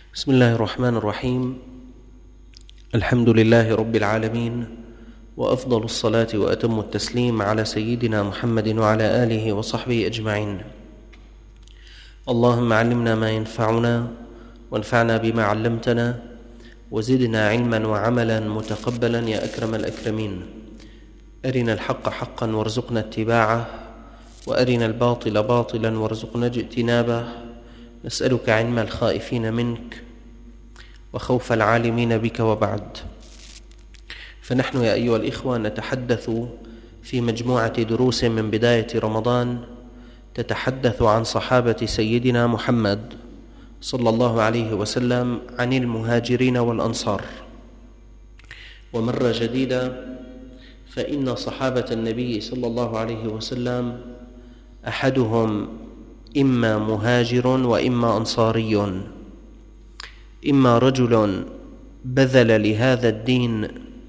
بسم الله الرحمن الرحيم. الحمد لله رب العالمين، وأفضل الصلاة وأتم التسليم على سيدنا محمد وعلى آله وصحبه أجمعين. اللهم علمنا ما ينفعنا وانفعنا بما علمتنا وزدنا علما وعملا متقبلا يا أكرم الأكرمين. أرنا الحق حقا وارزقنا اتباعه، وأرنا الباطل باطلا وارزقنا اجتنابه. نسألك علم الخائفين منك وخوف العالمين بك، وبعد. فنحن يا أيها الإخوة نتحدث في مجموعة دروس من بداية رمضان تتحدث عن صحابة سيدنا محمد صلى الله عليه وسلم، عن المهاجرين والأنصار. ومرة جديدة فإن صحابة النبي صلى الله عليه وسلم أحدهم إما مهاجر وإما أنصاري، إما رجل بذل لهذا الدين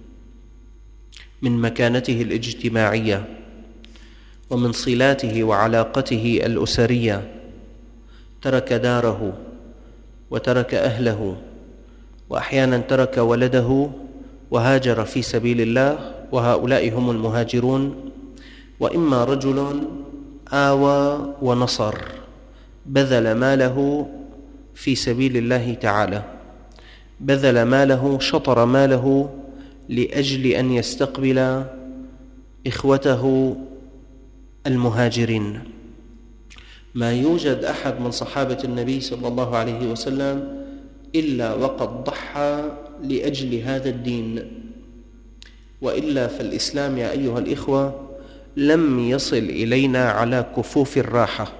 من مكانته الاجتماعية ومن صلاته وعلاقته الأسرية، ترك داره وترك أهله وأحيانا ترك ولده وهاجر في سبيل الله، وهؤلاء هم المهاجرون. وإما رجل آوى ونصر، بذل ماله في سبيل الله تعالى، بذل ماله، شطر ماله لأجل أن يستقبل إخوته المهاجرين. ما يوجد أحد من صحابة النبي صلى الله عليه وسلم إلا وقد ضحى لأجل هذا الدين، وإلا فالإسلام يا أيها الإخوة لم يصل إلينا على كفوف الراحة،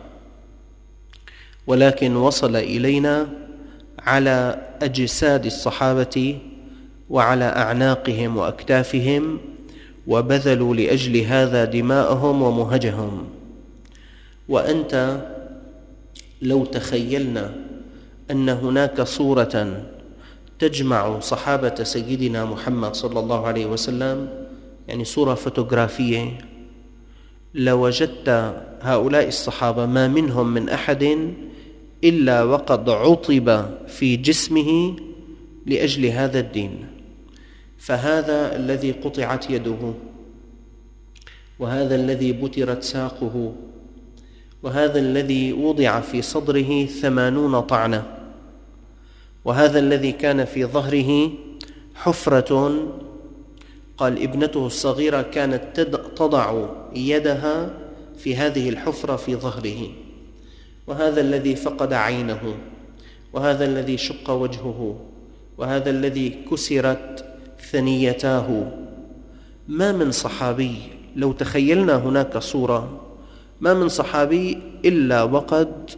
ولكن وصل إلينا على أجساد الصحابة وعلى أعناقهم وأكتافهم، وبذلوا لأجل هذا دماءهم ومهجهم. وأنت لو تخيلنا أن هناك صورة تجمع صحابة سيدنا محمد صلى الله عليه وسلم، يعني صورة فوتوغرافية، لوجدت هؤلاء الصحابة ما منهم من أحد إلا وقد عطب في جسمه لأجل هذا الدين. فهذا الذي قطعت يده، وهذا الذي بترت ساقه، وهذا الذي وضع في صدره 80 طعنة، وهذا الذي كان في ظهره حفرة، قال ابنته الصغيرة كانت تضع يدها في هذه الحفرة في ظهره، وهذا الذي فقد عينه، وهذا الذي شق وجهه، وهذا الذي كسرت ثنيتاه. ما من صحابي، لو تخيلنا هناك صورة، ما من صحابي إلا وقد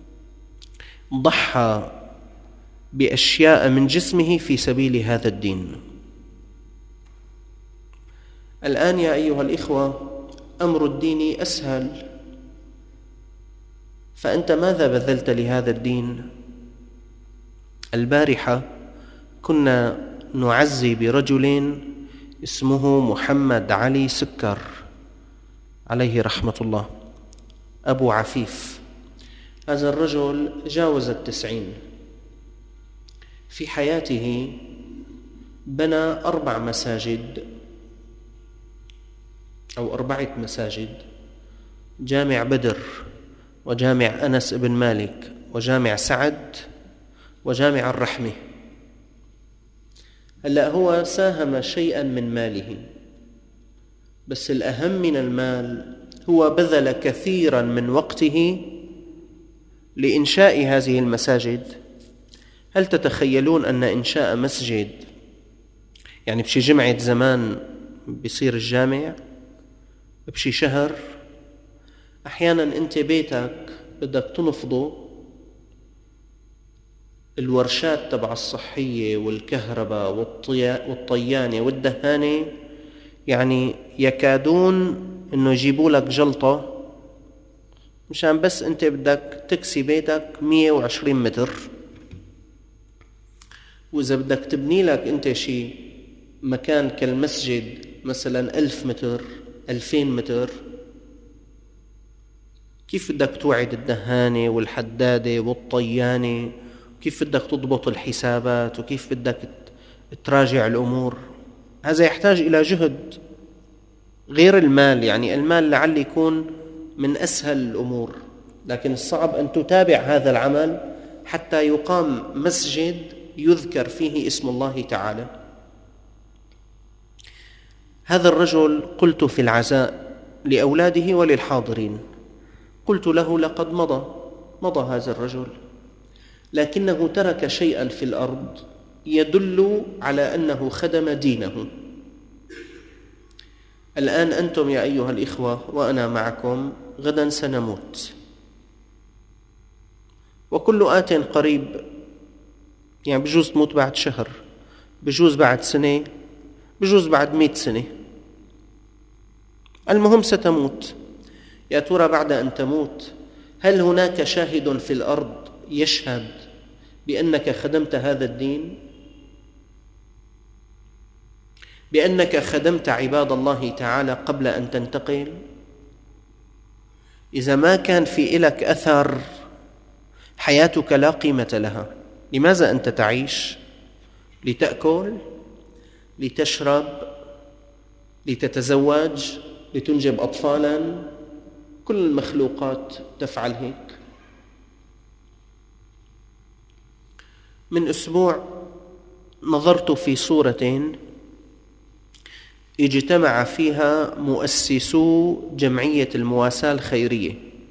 ضحى بأشياء من جسمه في سبيل هذا الدين. الآن يا أيها الإخوة أمر الدين أسهل، فأنت ماذا بذلت لهذا الدين؟ البارحة كنا نعزي برجل اسمه محمد علي سكر عليه رحمة الله، أبو عفيف. هذا الرجل جاوز 90. في حياته بنى 4 مساجد أو 4 مساجد: جامع بدر، وجامع أنس بن مالك، وجامع سعد، وجامع الرحمة. هلأ هو ساهم شيئا من ماله، بس الأهم من المال هو بذل كثيرا من وقته لإنشاء هذه المساجد. هل تتخيلون أن إنشاء مسجد، يعني بشي جمعة زمان بيصير الجامع بشي شهر؟ أحيانا أنت بيتك بدك تنفضه، الورشات تبع الصحية والكهرباء والطيانة والدهانة يعني يكادون أنه يجيبوا لك جلطة مشان بس أنت بدك تكسي بيتك 120 متر. وإذا بدك تبني لك أنت شي مكان كالمسجد مثلا 1000 متر 2000 متر، كيف بدك توعد الدهانة والحدادة والطيانة؟ كيف بدك تضبط الحسابات وكيف بدك تراجع الأمور. هذا يحتاج إلى جهد غير المال، يعني المال لعل يكون من أسهل الأمور، لكن الصعب أن تتابع هذا العمل حتى يقام مسجد يذكر فيه اسم الله تعالى. هذا الرجل قلت في العزاء لأولاده وللحاضرين، قلت له لقد مضى هذا الرجل، لكنه ترك شيئا في الأرض يدل على أنه خدم دينه. الآن أنتم يا أيها الإخوة وأنا معكم، غدا سنموت، وكل آت قريب، يعني بجوز تموت بعد شهر، بجوز بعد سنة، بجوز بعد 100 سنة، المهم ستموت. يا ترى بعد أن تموت هل هناك شاهد في الأرض يشهد بأنك خدمت هذا الدين، بأنك خدمت عباد الله تعالى قبل أن تنتقل؟ إذا ما كان في إلك أثر، حياتك لا قيمة لها. لماذا أنت تعيش؟ لتأكل، لتشرب، لتتزوج، لتنجب أطفالا؟ كل المخلوقات تفعل هيك. من أسبوع نظرت في صورة اجتمع فيها مؤسسو جمعية المواساة الخيرية،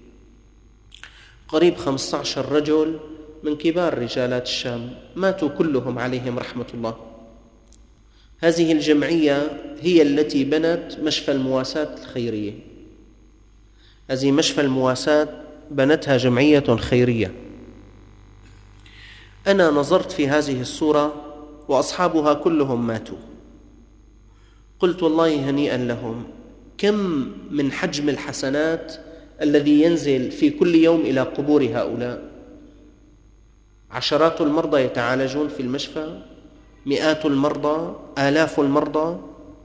قريب 15 رجل من كبار رجالات الشام، ماتوا كلهم عليهم رحمة الله. هذه الجمعية هي التي بنت مشفى المواساة الخيرية. هذه مشفى المواساة بنتها جمعية خيرية. أنا نظرت في هذه الصورة وأصحابها كلهم ماتوا، قلت والله هنيئا لهم، كم من حجم الحسنات الذي ينزل في كل يوم إلى قبور هؤلاء. عشرات المرضى يتعالجون في المشفى، مئات المرضى، آلاف المرضى.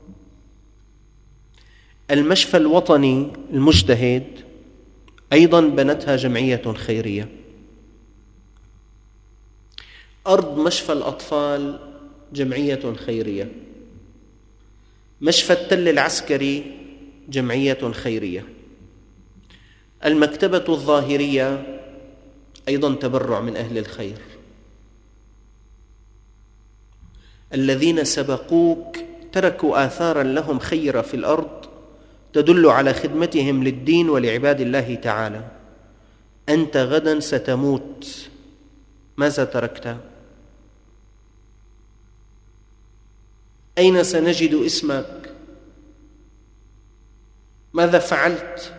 المشفى الوطني المجتهد أيضا بنتها جمعية خيرية. أرض مشفى الأطفال جمعية خيرية. مشفى التل العسكري جمعية خيرية. المكتبة الظاهرية أيضا تبرع من أهل الخير. الذين سبقوك تركوا آثارا لهم خيرة في الأرض تدل على خدمتهم للدين ولعباد الله تعالى. أنت غدا ستموت، ماذا تركت؟ أين سنجد اسمك؟ ماذا فعلت؟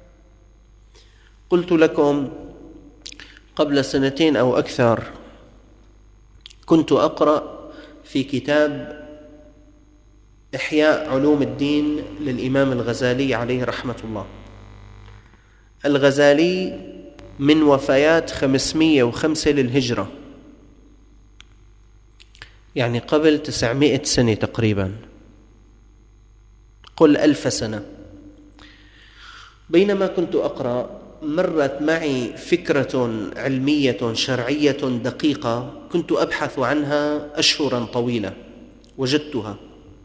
قلت لكم قبل 2 أو أكثر كنت أقرأ في كتاب إحياء علوم الدين للإمام الغزالي عليه رحمة الله. الغزالي من وفيات 505 للهجرة، يعني قبل 900 سنة تقريبا، قل 1000 سنة. بينما كنت أقرأ مرت معي فكرة علمية شرعية دقيقة كنت أبحث عنها أشهرا طويلة، وجدتها.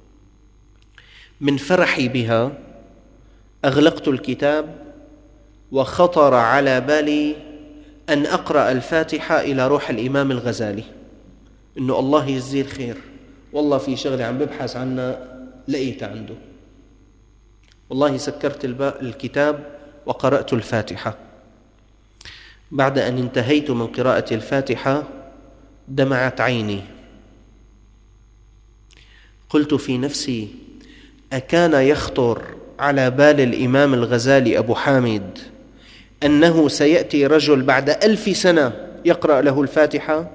من فرحي بها أغلقت الكتاب، وخطر على بالي أن أقرأ الفاتحة إلى روح الإمام الغزالي، إنه الله يجزيه الخير، والله في شغلة عم ببحث عنها لقيت عنده. والله سكرت الكتاب وقرأت الفاتحة. بعد أن انتهيت من قراءة الفاتحة دمعت عيني. قلت في نفسي: أكان يخطر على بال الإمام الغزالي أبو حامد أنه سيأتي رجل بعد 1000 سنة يقرأ له الفاتحة؟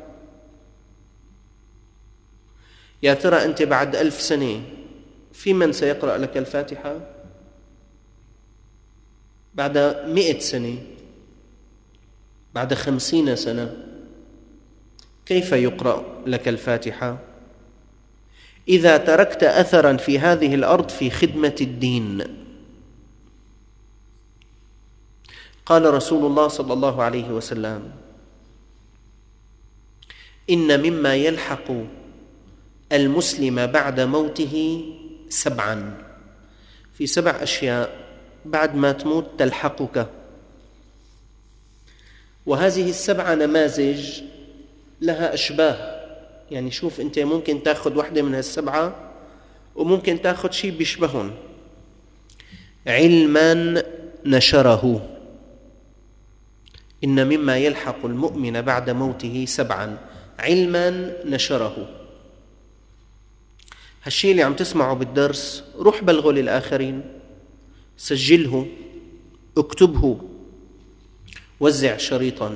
يا ترى أنت بعد 1000 سنة في من سيقرأ لك الفاتحة؟ بعد 100 سنة، بعد 50 سنة، كيف يقرأ لك الفاتحة؟ إذا تركت أثرا في هذه الأرض في خدمة الدين. قال رسول الله صلى الله عليه وسلم: إن مما يلحق المسلم بعد موته 7. في 7 أشياء بعد ما تموت تلحقك، وهذه ال7 نماذج لها أشباه. يعني شوف أنت ممكن تأخذ واحدة من ال7 وممكن تأخذ شيء بيشبههم. علما نشره، إن مما يلحق المؤمن بعد موته 7 علما نشره. هالشيء اللي عم تسمعه بالدرس روح بلغه للآخرين، سجله، اكتبه، وزع شريطا.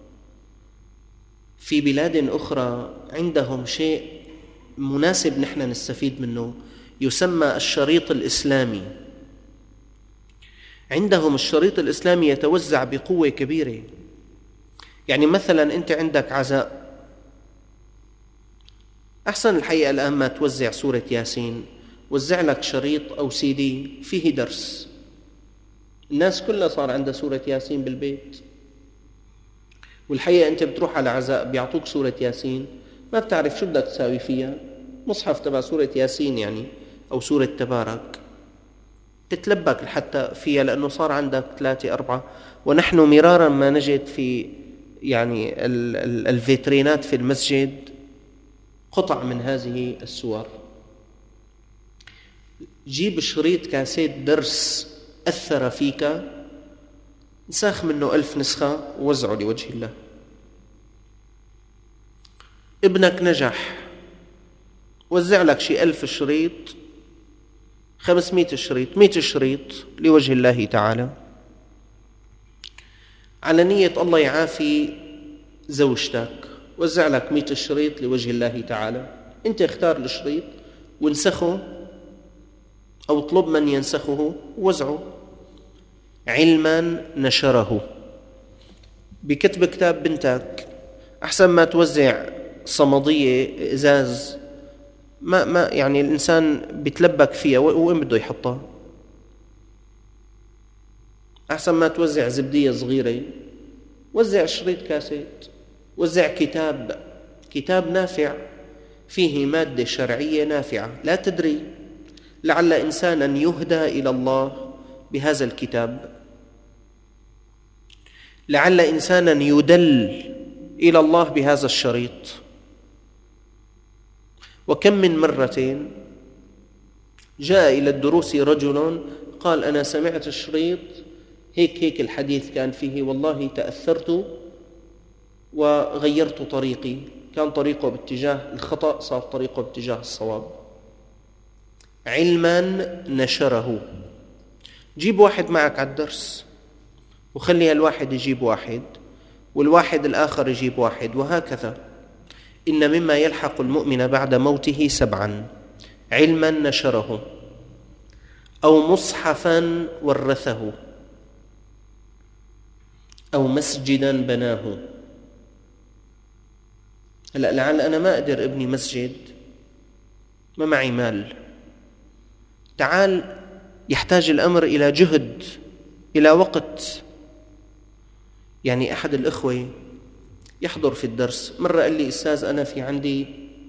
في بلاد أخرى عندهم شيء مناسب نحن نستفيد منه، يسمى الشريط الإسلامي. عندهم الشريط الإسلامي يتوزع بقوة كبيرة. يعني مثلا أنت عندك عزاء، أحسن الحقيقة الآن ما توزع سورة ياسين، وزع لك شريط أو CD فيه درس. الناس كلها صار عندها سورة ياسين بالبيت، والحقيقة أنت بتروح على عزاء بيعطوك سورة ياسين ما بتعرف شو بدك تساوي فيها، مصحف تبع سورة ياسين يعني أو سورة تبارك، تتلبك حتى فيها لأنه صار عندك 3 4. ونحن مرارا ما نجد في يعني الفيترينات في المسجد قطع من هذه السور. جيب شريط كاسيت درس أثر فيك، نسخ منه 1000 نسخة ووزعه لوجه الله. ابنك نجح، وزع لك شي 1000 شريط، 500 شريط، 100 شريط لوجه الله تعالى، على نية الله يعافي زوجتك، وزع لك 100 شريط لوجه الله تعالى. انت اختار الشريط وانسخه أو اطلب من ينسخه ووزعه. علما نشره. بكتب كتاب بنتك أحسن ما توزع صمدية إزاز ما يعني الإنسان بيتلبك فيها وين بده يحطها. أحسن ما توزع زبدية صغيرة، وزع شريط كاسيت، وزع كتاب نافع فيه مادة شرعية نافعة. لا تدري لعل إنسانا يهدى إلى الله بهذا الكتاب، لعل إنسانا يدل إلى الله بهذا الشريط. وكم من مرة جاء إلى الدروس رجل قال أنا سمعت الشريط هيك الحديث كان فيه، والله تأثرت وغيرت طريقي، كان طريقه باتجاه الخطأ صار طريقه باتجاه الصواب. علما نشره. جيب واحد معك على الدرس وخلي الواحد يجيب واحد والواحد الآخر يجيب واحد، وهكذا. إن مما يلحق المؤمن بعد موته 7 علما نشره، أو مصحفا ورثه، أو مسجدا بناه. هلأ لعل أنا ما أقدر أبني مسجد، ما معي مال. تعال، يحتاج الأمر إلى جهد، إلى وقت. يعني أحد الإخوة يحضر في الدرس مرة قال لي أستاذ أنا في عندي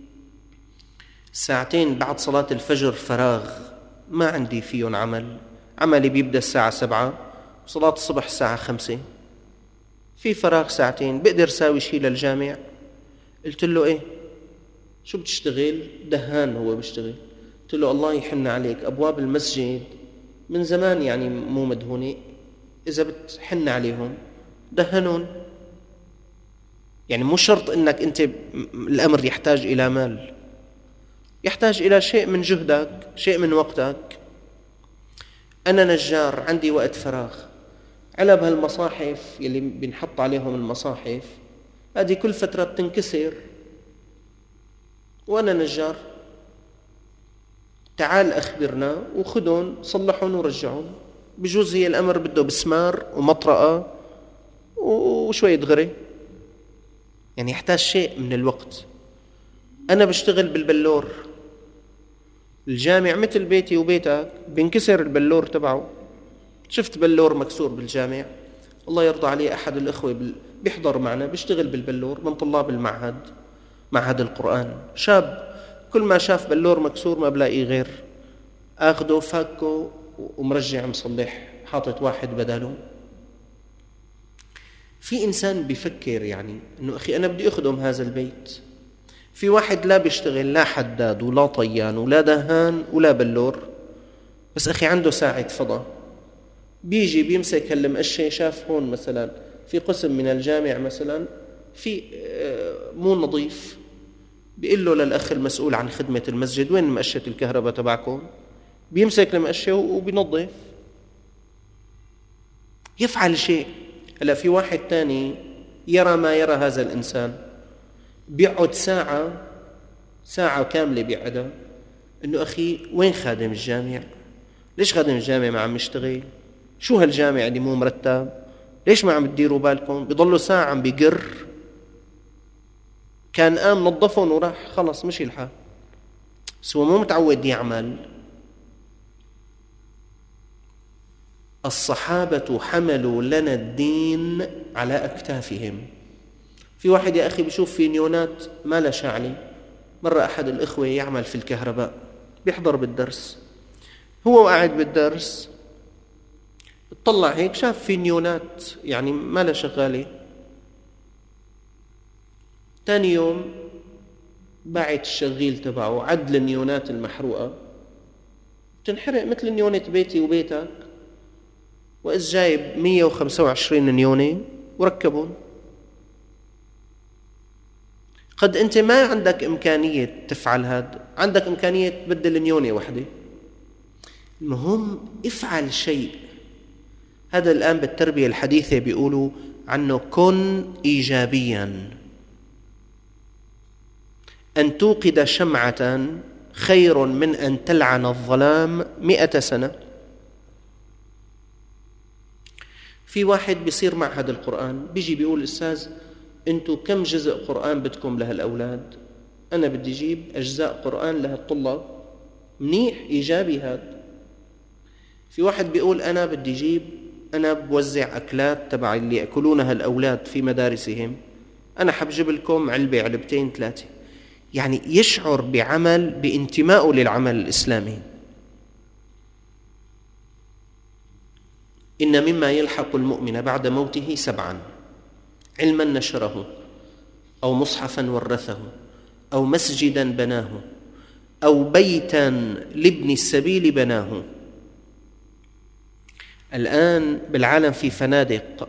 2 ساعة بعد صلاة الفجر فراغ، ما عندي فيهم عملي بيبدأ الساعة 7 وصلاة الصبح الساعة 5، في فراغ 2 ساعة، بقدر ساوي شيء للجامع؟ قلت له إيه؟ شو بتشتغل؟ دهان هو بيشتغل. قلت له الله يحن عليك، أبواب المسجد من زمان يعني مو مدهونة، إذا بتحن عليهم دهنون. يعني مو شرط إنك أنت الأمر يحتاج إلى مال، يحتاج إلى شيء من جهدك، شيء من وقتك. أنا نجار عندي وقت فراغ، علب هالمصاحف يلي بنحط عليهم المصاحف هذه كل فترة بتنكسر، وأنا نجار، تعال أخبرنا وخذون صلحون ورجعون. بجوز هي الأمر بده بسمار ومطرقة وشوية غري، يعني يحتاج شيء من الوقت. أنا بشتغل بالبلور، الجامع مثل بيتي وبيتك، بينكسر البلور تبعه. شفت بلور مكسور بالجامع، الله يرضى عليه أحد الأخوة بيحضر معنا، بيشتغل بالبلور من طلاب المعهد، معهد القرآن، شاب كل ما شاف بلور مكسور ما بلاقي غير أخده فاكه ومرجع مصلح حاطط واحد بداله. في إنسان بيفكر يعني إنه أخي أنا بدي أخدم هذا البيت. في واحد لا بيشتغل لا حداد ولا طيان ولا دهان ولا بلور، بس أخي عنده ساعة فضاء، بيجي بيمسك هالمقشة. شاف هون مثلا في قسم من الجامع مثلا في مو نظيف، بيقول له للأخ المسؤول عن خدمة المسجد وين مقشة الكهرباء تبعكم؟ بيمسك المقشة وبينظف، يفعل شيء. هلا في واحد تاني يرى ما يرى هذا الإنسان، بيقعد ساعة كاملة بيقعدها إنه أخي وين خادم الجامع؟ ليش خادم الجامع ما عم يشتغل؟ شو هالجامع اللي مو مرتب؟ ليش ما عم تديروا بالكم؟ بيضلوا ساعة عم بيقر، كان قام نظفهم وراح خلص مشي الحال، بس هو مو متعود يعمل. الصحابة حملوا لنا الدين على أكتافهم. في واحد يا أخي بيشوف في نيونات ما لا شعلي. مرة أحد الإخوة يعمل في الكهرباء، بيحضر بالدرس، هو قاعد بالدرس اطلع هيك شاف في نيونات يعني ما لا شغالة. تاني يوم باعت الشغيل تبعه عدل النيونات المحروقة تنحرق مثل نيونة بيتي وبيتك، وإذ جايب 125 نيونة وركبون. قد أنت ما عندك إمكانية تفعل هذا، عندك إمكانية تبدل نيونة واحدة. المهم افعل شيء. هذا الآن بالتربية الحديثة بيقولوا عنه كن إيجابيا. أن توقد شمعة خير من أن تلعن الظلام 100 سنة. في واحد بيصير معهد القرآن بيجي بيقول أستاذ أنتوا كم جزء قرآن بدكم لهالأولاد؟ أنا بدي أجيب أجزاء قرآن لهالطلاب. منيح، إيجابي هذا. في واحد بيقول أنا بدي أجيب، أنا بوزع أكلات تبع اللي يأكلونها الأولاد في مدارسهم، أنا حبجيب لكم علبة علبتين 3. يعني يشعر بعمل بانتمائه للعمل الإسلامي. إن مما يلحق المؤمن بعد موته 7: علما نشره، أو مصحفا ورثه، أو مسجدا بناه، أو بيتا لابن السبيل بناه. الآن بالعالم في فنادق.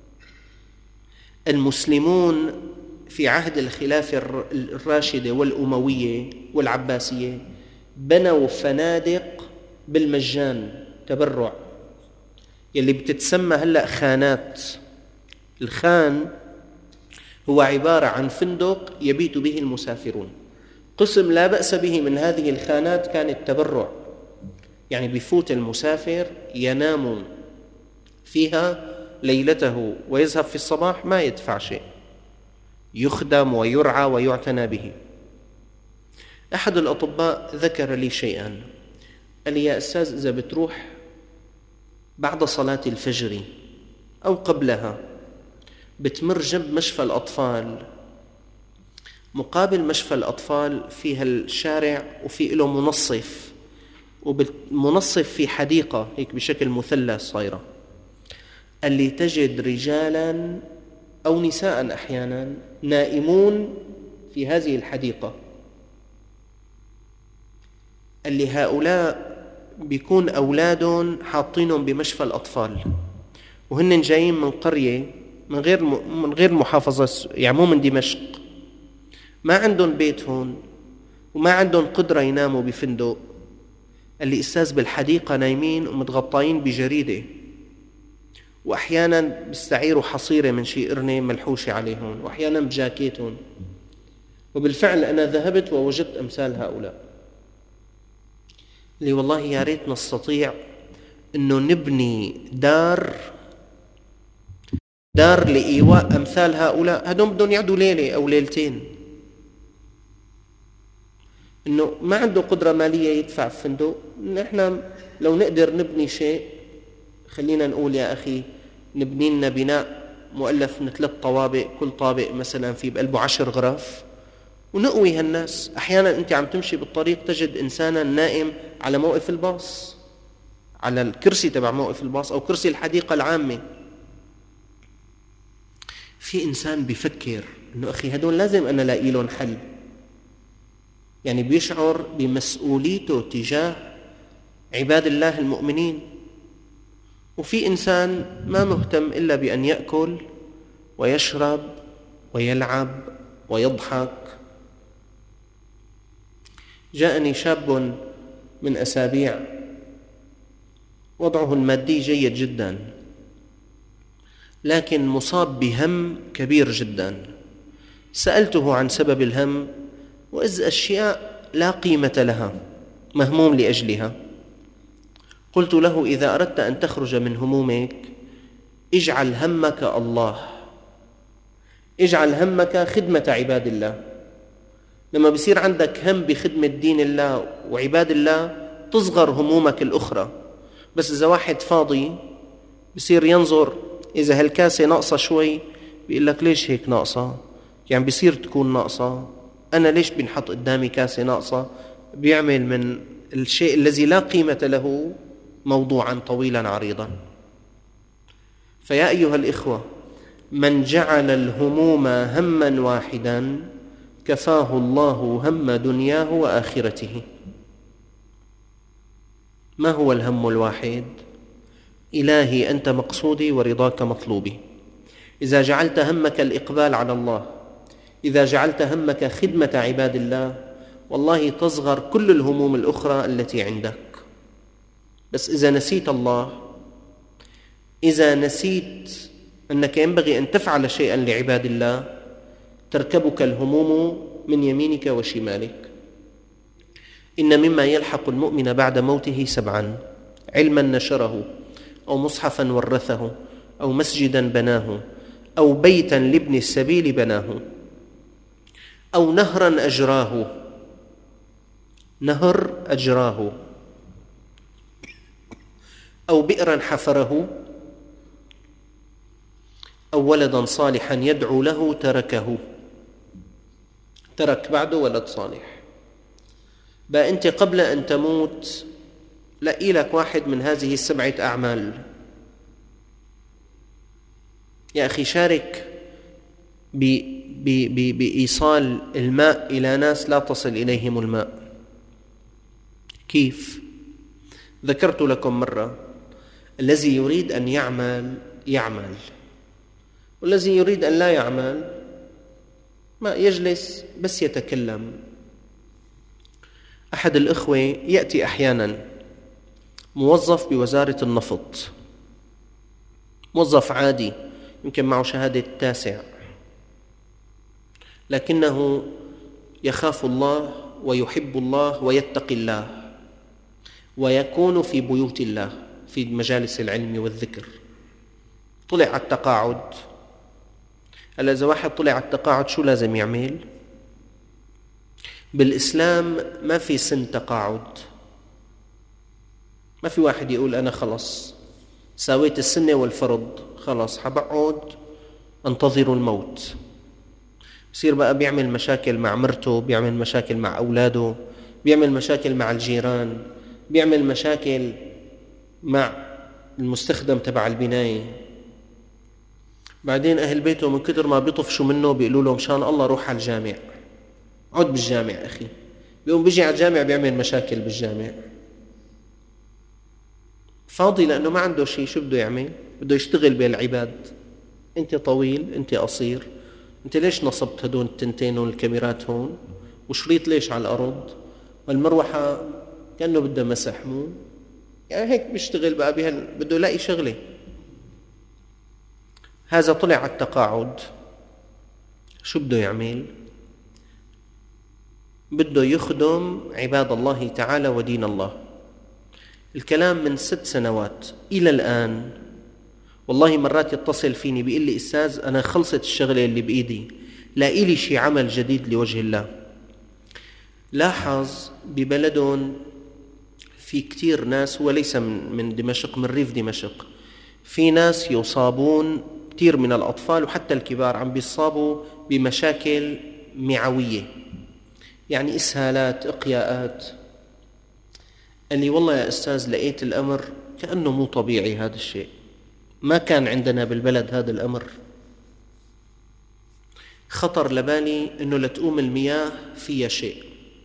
المسلمون في عهد الخلافة الراشدة والأموية والعباسية بنوا فنادق بالمجان تبرع، يلي بتتسمى هلأ خانات. الخان هو عبارة عن فندق يبيت به المسافرون. قسم لا بأس به من هذه الخانات كانت تبرع، يعني بفوت المسافر ينام فيها ليلته ويذهب في الصباح ما يدفع شيء، يخدم ويرعى ويعتنى به. أحد الأطباء ذكر لي شيئا، قال لي يا أستاذ إذا بتروح بعد صلاة الفجر أو قبلها بتمر جنب مشفى الأطفال، مقابل مشفى الأطفال فيها الشارع وفي له منصف، وبالمنصف في حديقة هيك بشكل مثلث صايرة. قال لي تجد رجالا أو نساء أحيانا نائمون في هذه الحديقة. قال لي هؤلاء بيكون أولادهم حاطينهم بمشفى الأطفال، وهن جايين من قرية من غير محافظة، يعني مو من دمشق، ما عندهم بيت هون وما عندهم قدرة يناموا بفندق. قال لي أستاذ بالحديقة نايمين ومتغطاين بجريدة، وأحيانا بيستعيروا حصيرة من شي قرنة ملحوشة عليهم، وأحيانا بجاكيتهم. وبالفعل أنا ذهبت ووجدت أمثال هؤلاء. لي والله يا ريت نستطيع أنه نبني دار لإيواء أمثال هؤلاء. هدول بدهم يعدوا ليلة أو ليلتين، أنه ما عنده قدرة مالية يدفع في فندق. نحن لو نقدر نبني شيء، خلينا نقول يا أخي نبني لنا بناء مؤلف من 3 طوابق، كل طابق مثلا في بقلبه 10 غرف، ونقوي هالناس. أحيانا أنت عم تمشي بالطريق تجد إنسانا نائم على موقف الباص، على الكرسي تبع موقف الباص أو كرسي الحديقة العامة. في إنسان بيفكر إنه أخي هدول لازم أنا لاقي لهم حل، يعني بيشعر بمسؤوليته تجاه عباد الله المؤمنين. وفي إنسان ما مهتم إلا بأن يأكل ويشرب ويلعب ويضحك. جاءني شاب من أسابيع وضعه المادي جيد جدا، لكن مصاب بهم كبير جدا. سألته عن سبب الهم، وإذ أشياء لا قيمة لها مهموم لأجلها. قلت له: إذا أردت أن تخرج من همومك اجعل همك الله، اجعل همك خدمة عباد الله. لما بيصير عندك هم بخدمة دين الله وعباد الله تصغر همومك الأخرى. بس إذا واحد فاضي بيصير ينظر إذا هالكاسة ناقصة شوي بيقول لك ليش هيك ناقصة، يعني بيصير تكون ناقصة، أنا ليش بنحط قدامي كاسة ناقصة. بيعمل من الشيء الذي لا قيمة له موضوعا طويلا عريضا. فيا أيها الإخوة، من جعل الهموم هما واحدا كفاه الله هم دنياه وآخرته. ما هو الهم الواحد؟ إلهي أنت مقصودي ورضاك مطلوبي. إذا جعلت همك الإقبال على الله، إذا جعلت همك خدمة عباد الله، والله تصغر كل الهموم الأخرى التي عندك. بس إذا نسيت الله، إذا نسيت أنك ينبغي أن تفعل شيئا لعباد الله، تركبك الهموم من يمينك وشمالك. إن مما يلحق المؤمن بعد موته 7: علما نشره، أو مصحفا ورثه، أو مسجدا بناه، أو بيتا لابن السبيل بناه، أو نهرا أجراه، نهر أجراه، أو بئرا حفره، أو ولدا صالحا يدعو له تركه. ترك بعده ولد صالح. بقى أنت قبل أن تموت لقي لك واحد من هذه 7 أعمال. يا أخي شارك بإيصال الماء إلى ناس لا تصل إليهم الماء. كيف؟ ذكرت لكم مرة: الذي يريد أن يعمل يعمل، والذي يريد أن لا يعمل ما يجلس بس يتكلم. أحد الإخوة يأتي أحيانا موظف بوزارة النفط، موظف عادي يمكن معه شهادة 9، لكنه يخاف الله ويحب الله ويتقي الله، ويكون في بيوت الله في مجالس العلم والذكر. طلع على التقاعد. هلا إذا واحد طلع على التقاعد شو لازم يعمل؟ بالإسلام ما في سن تقاعد. ما في واحد يقول أنا خلص ساويت السنة والفرض، خلص حبقعد أنتظر الموت. بصير بقى بيعمل مشاكل مع مرته، بيعمل مشاكل مع أولاده، بيعمل مشاكل مع الجيران، بيعمل مشاكل مع المستخدم تبع البناية. بعدين أهل بيته من كتر ما بيطفشوا منه بيقولوا له مشان الله روح على الجامع، عد بالجامع أخي. بيقوم بيجي على الجامع بيعمل مشاكل بالجامع. فاضي لأنه ما عنده شيء. شو بده يعمل؟ بده يشتغل بين العباد. أنت طويل، أنت قصير، أنت ليش نصبت هدول التنتين والكاميرات هون، وشريط ليش على الأرض، والمروحة كأنه بده مسح مو يعني هيك بيشتغل بقى بده يلاقي شغله. هذا طلع على التقاعد، شو بده يعمل؟ بده يخدم عباد الله تعالى ودين الله. الكلام من 6 سنوات إلى الآن. والله مرات يتصل فيني بيقول لي أستاذ أنا خلصت الشغلة اللي بإيدي، لا إلي شي عمل جديد لوجه الله. لاحظ ببلدهم في كتير ناس، هو ليس من دمشق، من ريف دمشق، في ناس يصابون، كتير من الأطفال وحتى الكبار عم بيصابوا بمشاكل معوية. يعني إسهالات، إقياءات. قال لي والله يا أستاذ لقيت الأمر كأنه مو طبيعي، هذا الشيء ما كان عندنا بالبلد هذا الأمر. خطر لبالي أنه لتقوم المياه فيها شيء.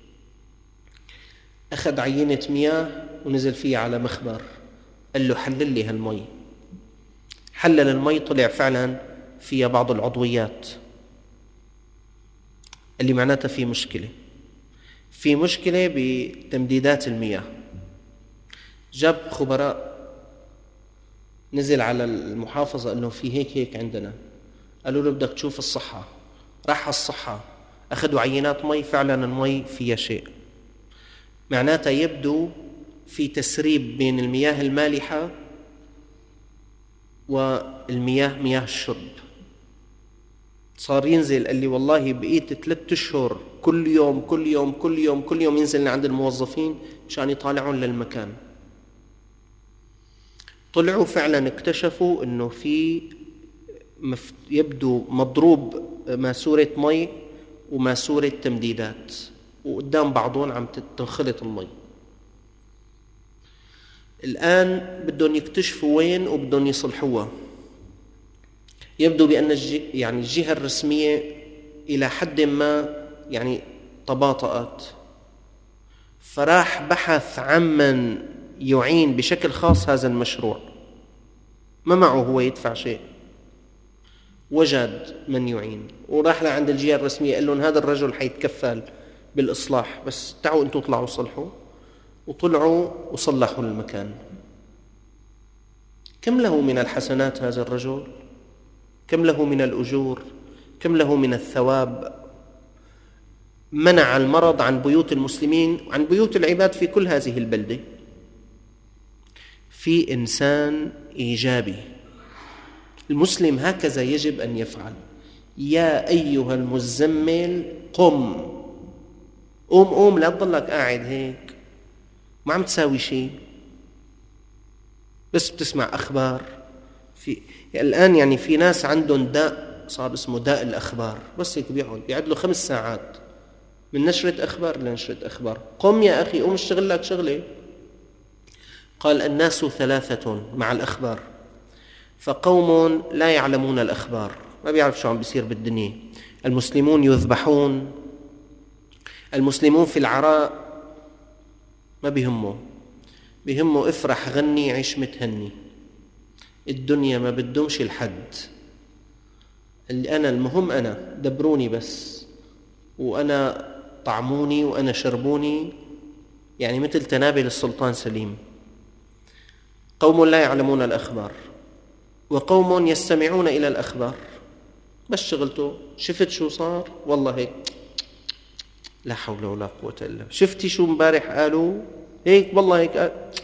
أخذ عينة مياه ونزل فيها على مخبر، قال له حلل لي هالمي. حلل المي، طلع فعلا فيها بعض العضويات. قال لي معناتها في مشكلة بتمديدات المياه. جاب خبراء، نزل على المحافظة قال لهم في هيك عندنا. قالوا له بدك تشوف الصحة. راح على الصحة، أخذوا عينات مي، فعلا المي فيها شيء. معناتها يبدو في تسريب بين المياه المالحة والمياه مياه الشرب. صار ينزل، قال لي والله بقيت 3 أشهر كل يوم ينزل عند الموظفين مشان يطالعون للمكان. طلعوا فعلا اكتشفوا انه في يبدو مضروب ماسورة مي وماسورة تمديدات، وقدام بعضهم عم تنخلط المي. الآن بدهم يكتشفوا وين وبدهم يصلحوها. يبدو بأن الجهة الرسمية إلى حد ما تباطأت، فراح بحث عمن يعين بشكل خاص هذا المشروع، ما معه هو يدفع شيء، وجد من يعين وراح لعند الجهة الرسمية قال لهم هذا الرجل حيتكفل بالإصلاح، بس تعالوا أنتم اطلعوا صلحوا. وطلعوا وصلحوا المكان. كم له من الحسنات هذا الرجل؟ كم له من الأجور؟ كم له من الثواب؟ منع المرض عن بيوت المسلمين وعن بيوت العباد في كل هذه البلدة. في إنسان إيجابي. المسلم هكذا يجب أن يفعل. يا أيها المزمل قم، قوم لا تضلك قاعد هيك ما عم تساوي شيء، بس بتسمع أخبار. الآن في ناس عندهم داء صار اسمه داء الأخبار، بس هيك بيقعد له 5 ساعات من نشرة أخبار لنشرة أخبار. قم يا أخي، قم اشتغل لك شغلة. قال الناس 3 مع الأخبار، فقوم لا يعلمون الأخبار، ما بيعرف شو عم بيصير بالدنيا. المسلمون يذبحون، المسلمون في العراء ما بيهمه افرح غني عيش متهني. الدنيا ما بدهمش الحد. اللي المهم أنا دبروني بس، وأنا طعموني وأنا شربوني، مثل تنابل السلطان سليم. قوم لا يعلمون الأخبار وقوم يستمعون إلى الأخبار. بس شغلته شفت شو صار، والله هيك لا حول ولا قوة إلا. شفتي شو امبارح قالوا هيك، والله هيك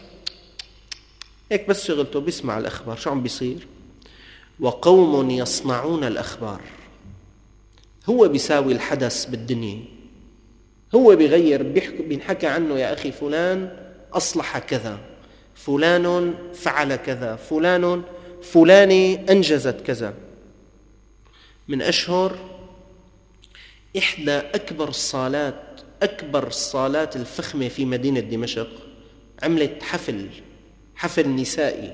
هيك. بس شغلته بيسمع الأخبار شو عم بيصير. وقوم يصنعون الأخبار. هو بيساوي الحدث بالدنيا، هو بيغير، بينحكى عنه يا أخي فلان أصلح كذا، فلان فعل كذا، فلانة أنجزت كذا. من أشهر إحدى أكبر الصالات الفخمة في مدينة دمشق عملت حفل نسائي.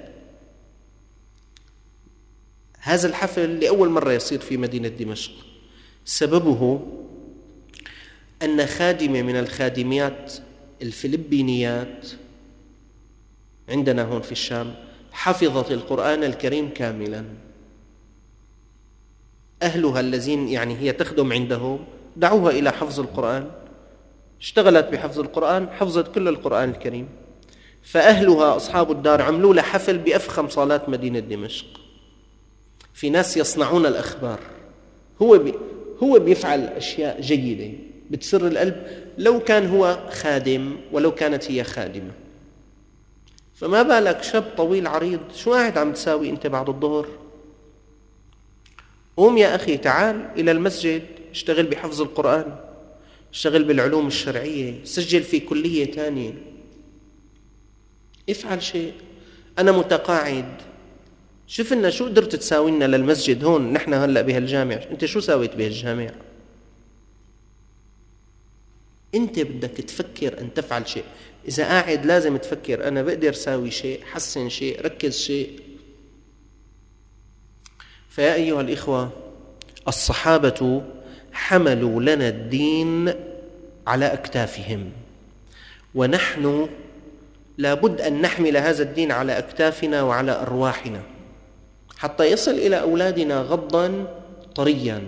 هذا الحفل لأول مرة يصير في مدينة دمشق. سببه أن خادمة من الخادمات الفلبينيات عندنا هون في الشام حفظت القرآن الكريم كاملا. أهلها الذين هي تخدم عندهم دعوها إلى حفظ القرآن، اشتغلت بحفظ القرآن، حفظت كل القرآن الكريم. فأهلها أصحاب الدار عملوا لها حفل بأفخم صالات مدينة دمشق. في ناس يصنعون الأخبار. هو بيفعل أشياء جيدة بتسر القلب، لو كان هو خادم ولو كانت هي خادمة. فما بالك شاب طويل عريض، شو قاعد عم تساوي أنت بعد الظهر؟ قوم يا أخي، تعال إلى المسجد، اشتغل بحفظ القرآن، اشتغل بالعلوم الشرعية، سجل في كلية تانية، افعل شيء. أنا متقاعد، شوف لنا شو قدرت تساوي لنا للمسجد هون، نحن هلأ بهالجامع، أنت شو ساويت بهالجامع؟ أنت بدك تفكر أن تفعل شيء. إذا قاعد لازم تفكر أنا بقدر ساوي شيء، حسن شيء، ركز شيء. فيا أيها الإخوة، الصحابة حملوا لنا الدين على أكتافهم، ونحن لابد أن نحمل هذا الدين على أكتافنا وعلى أرواحنا حتى يصل إلى أولادنا غضا طريا،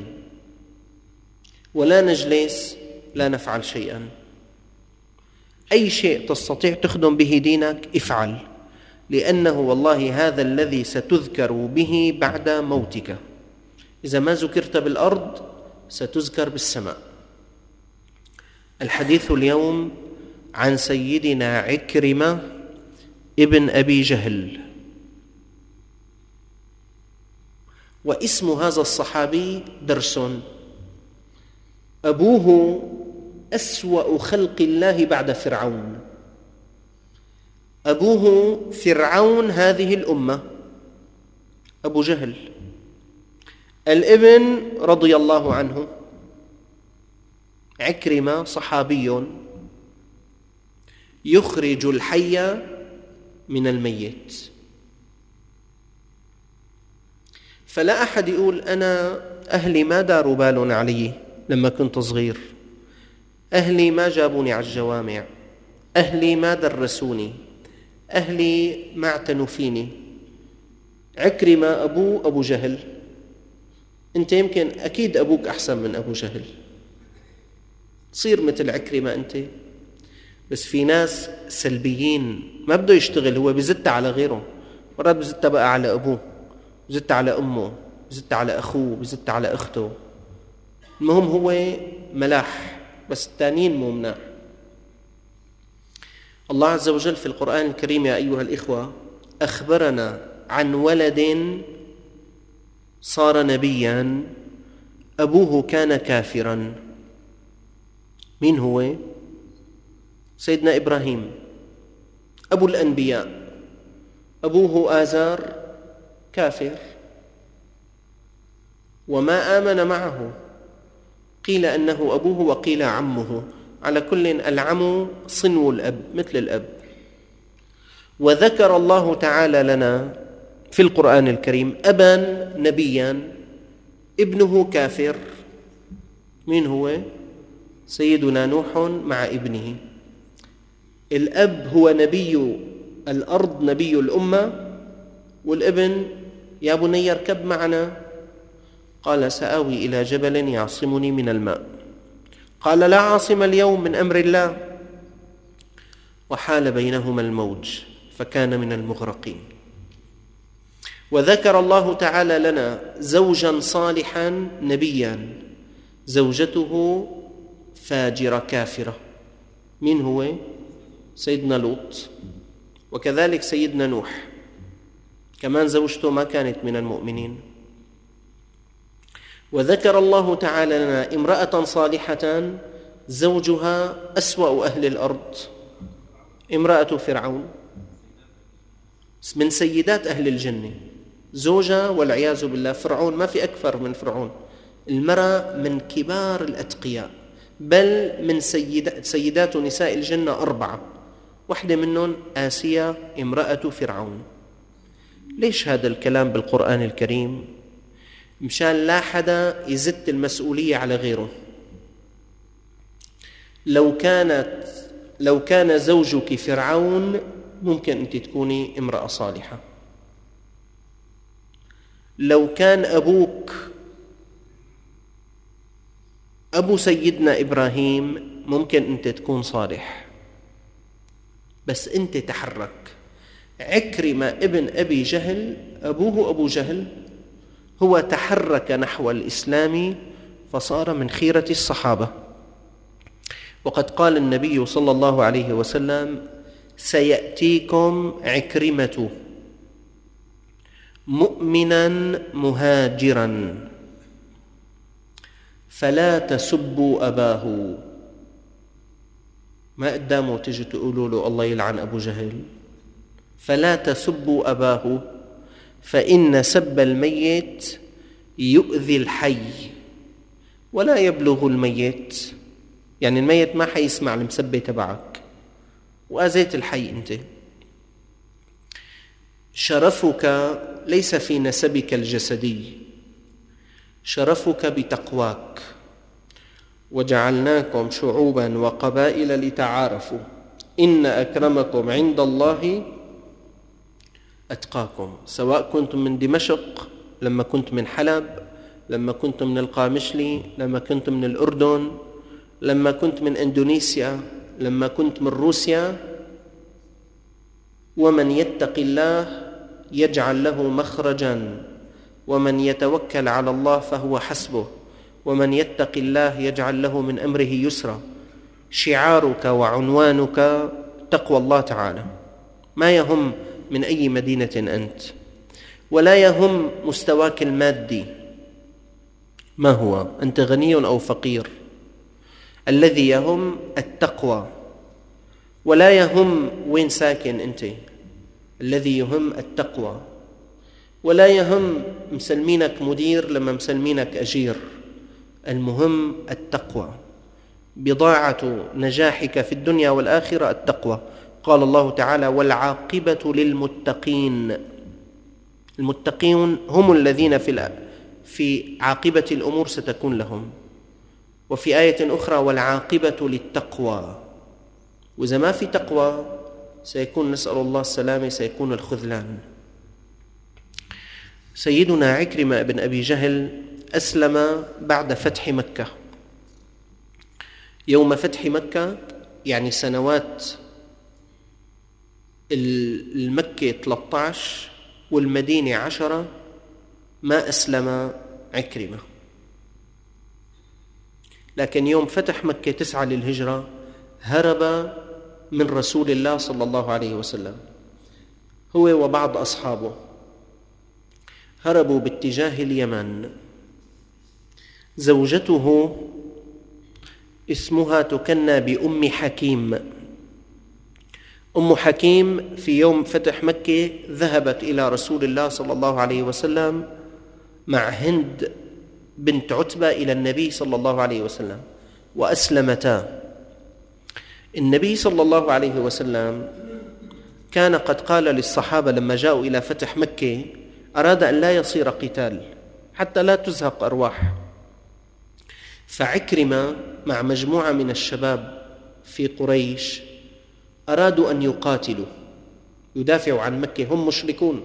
ولا نجلس لا نفعل شيئا. أي شيء تستطيع تخدم به دينك افعل، لأنه والله هذا الذي ستذكر به بعد موتك. إذا ما ذكرت بالأرض ستذكر بالسماء. الحديث اليوم عن سيدنا عكرمة ابن أبي جهل. واسم هذا الصحابي درس. أبوه أسوأ خلق الله بعد فرعون. أبوه فرعون هذه الأمة، أبو جهل. الابن رضي الله عنه عكرمة صحابي يخرج الحي من الميت. فلا أحد يقول أنا أهلي ما داروا بالون علي لما كنت صغير، أهلي ما جابوني على الجوامع، أهلي ما درسوني، أهلي ما اعتنوا فيني. عكرمة أبوه أبو جهل. أنت يمكن أكيد أبوك أحسن من أبو جهل، تصير مثل عكرمة أنت. بس في ناس سلبيين ما بده يشتغل، هو بزتها على غيره، مرات بزتها بقى على أبوه، بزتها على أمه، بزتها على أخوه، بزتها على أخته. المهم هو ملاح، بس التانيين مو مناح. الله عز وجل في القرآن الكريم يا أيها الإخوة أخبرنا عن ولد صار نبيا أبوه كان كافرا. مين هو؟ سيدنا إبراهيم أبو الأنبياء. أبوه آزار كافر وما آمن معه، قيل أنه أبوه وقيل عمه، على كل العم صنو الأب مثل الأب. وذكر الله تعالى لنا في القرآن الكريم أبا نبيا ابنه كافر. من هو؟ سيدنا نوح مع ابنه. الأب هو نبي الأرض، نبي الأمة، والابن يا بني اركب معنا، قال سآوي إلى جبل يعصمني من الماء، قال لا عاصم اليوم من أمر الله، وحال بينهما الموج فكان من المغرقين. وذكر الله تعالى لنا زوجا صالحا نبيا، زوجته فاجرة كافرة. من هو؟ سيدنا لوط. وكذلك سيدنا نوح كمان زوجته ما كانت من المؤمنين. وذكر الله تعالى لنا امرأة صالحة زوجها أسوأ أهل الأرض، امرأة فرعون، من سيدات أهل الجنة، زوجها والعياذ بالله فرعون. ما في أكثر من فرعون. المرأة من كبار الأتقياء، بل من سيدات نساء الجنة 4، واحدة منهم آسيا امرأة فرعون. ليش هذا الكلام بالقرآن الكريم؟ مشان لا حدا يزت المسؤولية على غيره. لو كان زوجك فرعون ممكن أنت تكوني امرأة صالحة. لو كان أبوك أبو سيدنا إبراهيم ممكن أنت تكون صالح، بس أنت تحرك. عكرمة ابن أبي جهل أبوه أبو جهل، هو تحرك نحو الإسلام فصار من خيرة الصحابة. وقد قال النبي صلى الله عليه وسلم سيأتيكم عكرمة مؤمنا مهاجرا فلا تسبوا أباه. ما قدامه تجي تقولوا له الله يلعن أبو جهل. فلا تسبوا أباه فإن سب الميت يؤذي الحي ولا يبلغ الميت. يعني الميت ما حيسمع المسبة تبعك وآذيت الحي أنت. شرفك ليس في نسبك الجسدي، شرفك بتقواك. وجعلناكم شعوبا وقبائل لتعارفوا إن أكرمكم عند الله أتقاكم. سواء كنتم من دمشق، لما كنت من حلب، لما كنت من القامشلي، لما كنت من الأردن، لما كنت من إندونيسيا، لما كنت من روسيا. ومن يتق الله يجعل له مخرجا ومن يتوكل على الله فهو حسبه ومن يتق الله يجعل له من أمره يسرا. شعارك وعنوانك تقوى الله تعالى، ما يهم من أي مدينة أنت، ولا يهم مستواك المادي ما هو، أنت غني أو فقير. الذي يهم التقوى، ولا يهم وين ساكن أنت، الذي يهم التقوى. ولا يهم مسلمينك مدير لما مسلمينك أجير، المهم التقوى. بضاعة نجاحك في الدنيا والآخرة التقوى. قال الله تعالى: والعاقبة للمتقين. المتقين هم الذين في عاقبة الأمور ستكون لهم. وفي آية أخرى: والعاقبة للتقوى. وإذا ما في تقوى سيكون، نسأل الله السلامة، سيكون الخذلان. سيدنا عكرمة بن أبي جهل أسلم بعد فتح مكة. يوم فتح مكة يعني سنوات المكة 13 والمدينة 10 ما أسلم عكرمة. لكن يوم فتح مكة 9 للهجرة هرب من رسول الله صلى الله عليه وسلم، هو وبعض أصحابه، هربوا باتجاه اليمن. زوجته اسمها تكنى بأم حكيم. أم حكيم في يوم فتح مكة ذهبت إلى رسول الله صلى الله عليه وسلم مع هند بنت عتبة إلى النبي صلى الله عليه وسلم وأسلمتا. النبي صلى الله عليه وسلم كان قد قال للصحابة لما جاءوا إلى فتح مكة، أراد أن لا يصير قتال حتى لا تزهق أرواح. فعكرمة مع مجموعة من الشباب في قريش أرادوا أن يقاتلوا، يدافعوا عن مكة، هم مشركون.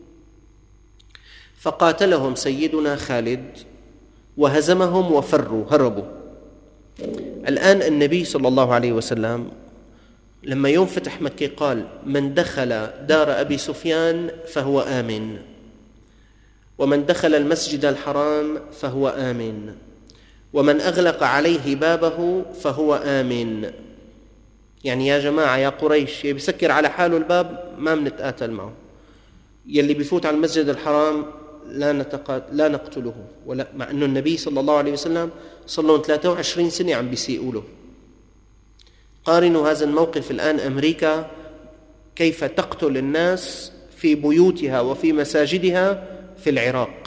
فقاتلهم سيدنا خالد وهزمهم وفروا، هربوا. الآن النبي صلى الله عليه وسلم لما يوم فتح مكة قال: من دخل دار أبي سفيان فهو آمن، ومن دخل المسجد الحرام فهو آمن، ومن أغلق عليه بابه فهو آمن. يعني يا جماعة، يا قريش، يلي بيسكر على حاله الباب ما بنتقاتل معه، يلي بيفوت على المسجد الحرام لا نقتله. ولا، مع أنه النبي صلى الله عليه وسلم صلى الله 23 سنة عم بيسيئوا له. قارنوا هذا الموقف الآن أمريكا كيف تقتل الناس في بيوتها وفي مساجدها في العراق،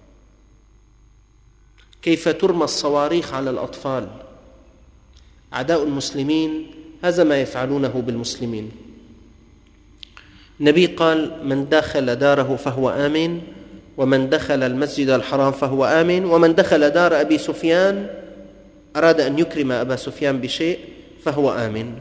كيف ترمى الصواريخ على الأطفال. أعداء المسلمين هذا ما يفعلونه بالمسلمين. النبي قال: من دخل داره فهو آمن، ومن دخل المسجد الحرام فهو آمن، ومن دخل دار أبي سفيان، أراد أن يكرم أبا سفيان بشيء، فهو آمن.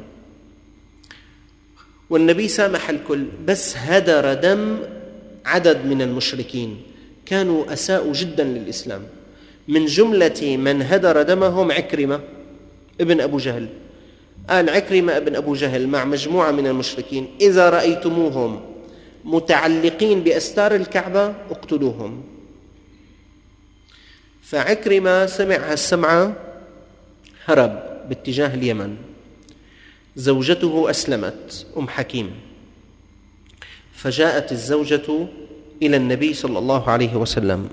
والنبي سامح الكل، بس هدر دم عدد من المشركين كانوا أساءوا جدا للإسلام. من جملة من هدر دمهم عكرمة ابن أبو جهل. قال عكرمة ابن أبو جهل مع مجموعة من المشركين: إذا رأيتموهم متعلقين بأستار الكعبة اقتلوهم. فعكرمة سمع هالسمعة هرب باتجاه اليمن. زوجته أسلمت، أم حكيم، فجاءت الزوجة إلى النبي صلى الله عليه وسلم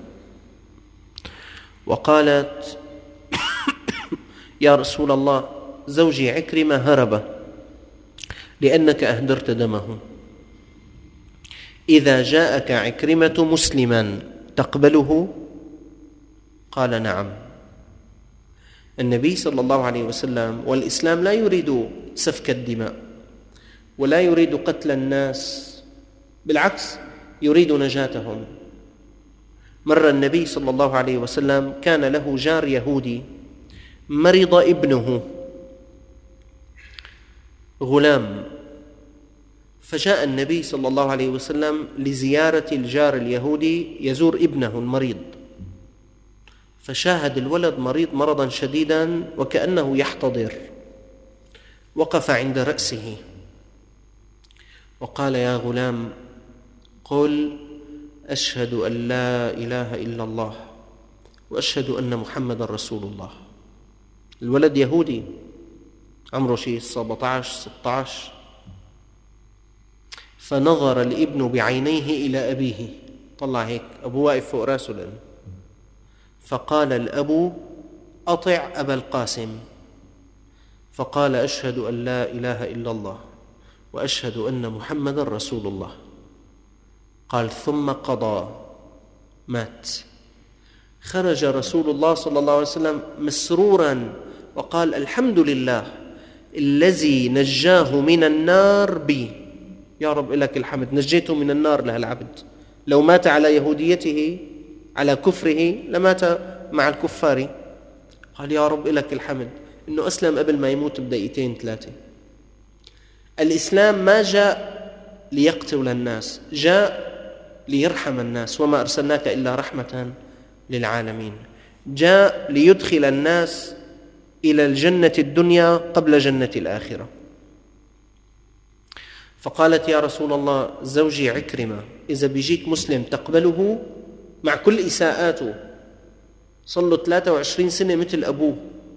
وقالت: يا رسول الله، زوجي عكرمة هرب لأنك أهدرت دمه، إذا جاءك عكرمة مسلما تقبله؟ قال: نعم. النبي صلى الله عليه وسلم والإسلام لا يريد سفك الدماء ولا يريد قتل الناس، بالعكس يريد نجاتهم. مر النبي صلى الله عليه وسلم كان له جار يهودي مرض ابنه غلام، فجاء النبي صلى الله عليه وسلم لزيارة الجار اليهودي يزور ابنه المريض، فشاهد الولد مريض مرضا شديدا وكأنه يحتضر، وقف عند رأسه وقال: يا غلام، قل أشهد أن لا إله إلا الله وأشهد أن محمد رسول الله. الولد يهودي عمره شيء 17-16. فنظر الابن بعينيه إلى أبيه، طلع هيك أبوه واقف فوق راسه لأنه، فقال الأب: أطع أبا القاسم. فقال: أشهد أن لا إله إلا الله وأشهد أن محمد رسول الله. قال: ثم قضى، مات. خرج رسول الله صلى الله عليه وسلم مسرورا وقال: الحمد لله الذي نجاه من النار بي. يا رب لك الحمد، نجيته من النار لهالعبد. لو مات على يهوديته على كفره لمات مع الكفار. قال: يا رب لك الحمد إنه أسلم قبل ما يموت بدقيقتين 3. الإسلام ما جاء ليقتل الناس، جاء ليرحم الناس، وما أرسلناك إلا رحمة للعالمين. جاء ليدخل الناس إلى الجنة الدنيا قبل جنة الآخرة. فقالت: يا رسول الله، زوجي عكرمة إذا بيجيك مسلم تقبله مع كل إساءاته، صلوا 23 سنة مثل أبوه،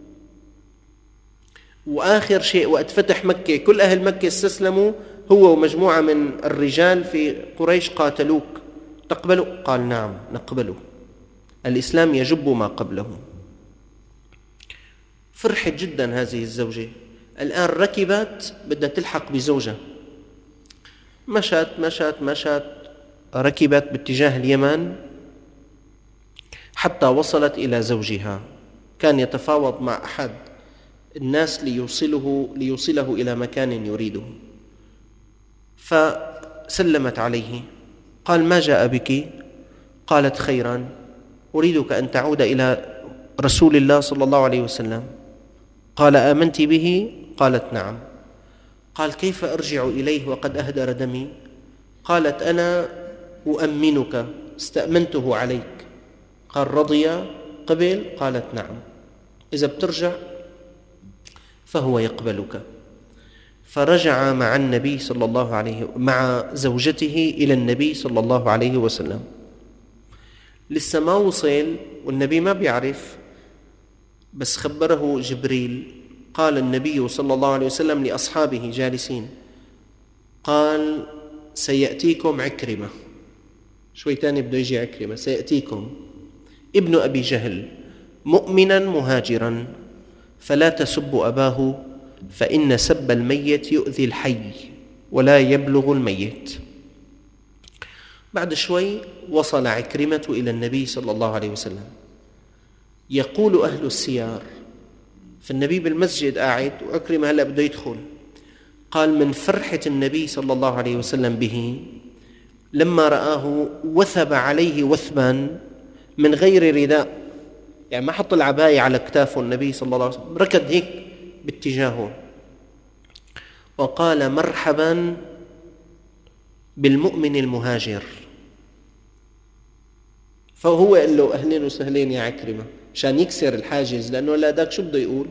وآخر شيء وقت فتح مكة كل أهل مكة استسلموا، هو ومجموعة من الرجال في قريش قاتلوك، تقبله؟ قال: نعم نقبله، الإسلام يجب ما قبله. فرحت جدا هذه الزوجة، الآن ركبت بدها تلحق بزوجها، مشت ركبت باتجاه اليمن حتى وصلت إلى زوجها. كان يتفاوض مع أحد الناس ليوصله إلى مكان يريده، فسلمت عليه. قال: ما جاء بك؟ قالت: خيرا، أريدك أن تعود إلى رسول الله صلى الله عليه وسلم. قال: آمنت به؟ قالت: نعم. قال: كيف أرجع إليه وقد أهدر دمي؟ قالت: أنا أؤمنك، استأمنته عليك. قال: رضي؟ قبل؟ قالت: نعم. إذا بترجع فهو يقبلك. فرجع مع النبي صلى الله عليه مع زوجته إلى النبي صلى الله عليه وسلم. لسه ما وصل والنبي ما بيعرف، بس خبره جبريل. قال النبي صلى الله عليه وسلم لأصحابه جالسين، قال: سيأتيكم عكرمة. شوي تاني بده يجي عكرمة. سيأتيكم ابن أبي جهل مؤمنا مهاجرا، فلا تسبوا أباه، فإن سب الميت يؤذي الحي ولا يبلغ الميت. بعد شوي وصل عكرمة إلى النبي صلى الله عليه وسلم. يقول أهل السيار، فالنبي بالمسجد قاعد وعكرمة هلأ بده يدخل. قال: من فرحة النبي صلى الله عليه وسلم به لما رآه وثب عليه وثبا من غير رداء، يعني ما حط العباية على كتافه النبي صلى الله عليه وسلم، ركض هيك باتجاهه وقال: مرحبا بالمؤمن المهاجر. فهو قال له: أهلين وسهلين يا عكرمة، عشان يكسر الحاجز، لأنه لا داك شو بده يقول.